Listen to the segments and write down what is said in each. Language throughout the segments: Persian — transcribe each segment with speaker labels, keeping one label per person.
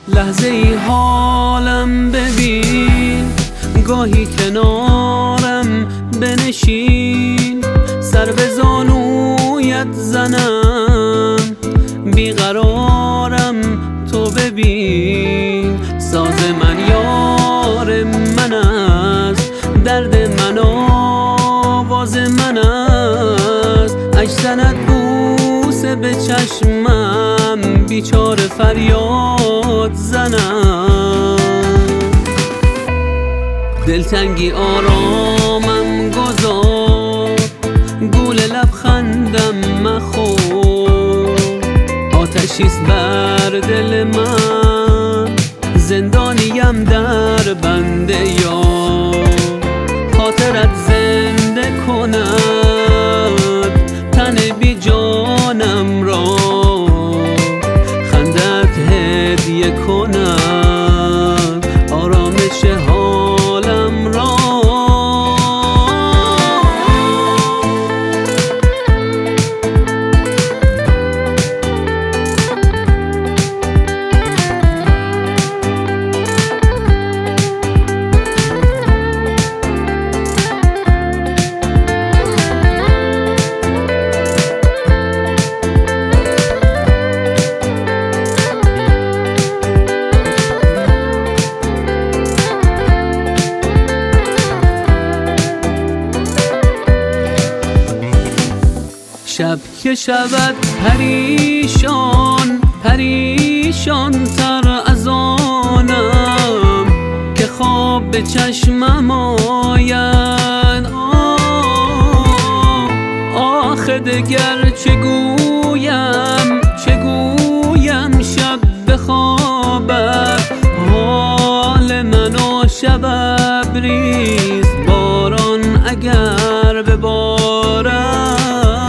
Speaker 1: لحظه ای حالم ببین، گاهی کنارم بنشین، سر به زانویت زنم، بیقرارم تو ببین. ساز من یار من است، درد من آواز من است، اش زند بوسه به چشمم، بیچاره فریاد زنم. دلتنگی آرامم گذار، گول لبخندم مخور، آتشیست بر دل من، زندانیم در بند یار. خاطرت زنده کند تن بی جانم را، خندت هدیه کند آرامش حالم را. شب که شود پریشان، پریشان تر از آنم، که خواب به چشمم آید. آخه دگر چگویم، چگویم شب بخوابد، حال من و شب ابریز، باران اگر ببارد.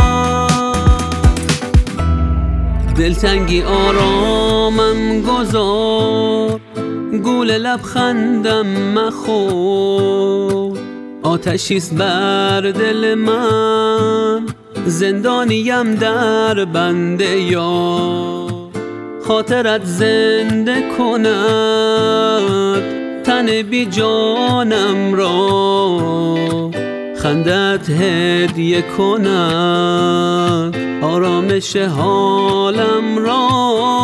Speaker 1: دلتنگی آرامم گذار، گول لبخندم مخور، آتشیست بر دل من، زندانیم در بند یار. خاطرت زنده کند تن بی جانم را، خندت هدیه کند آرامش حالم را.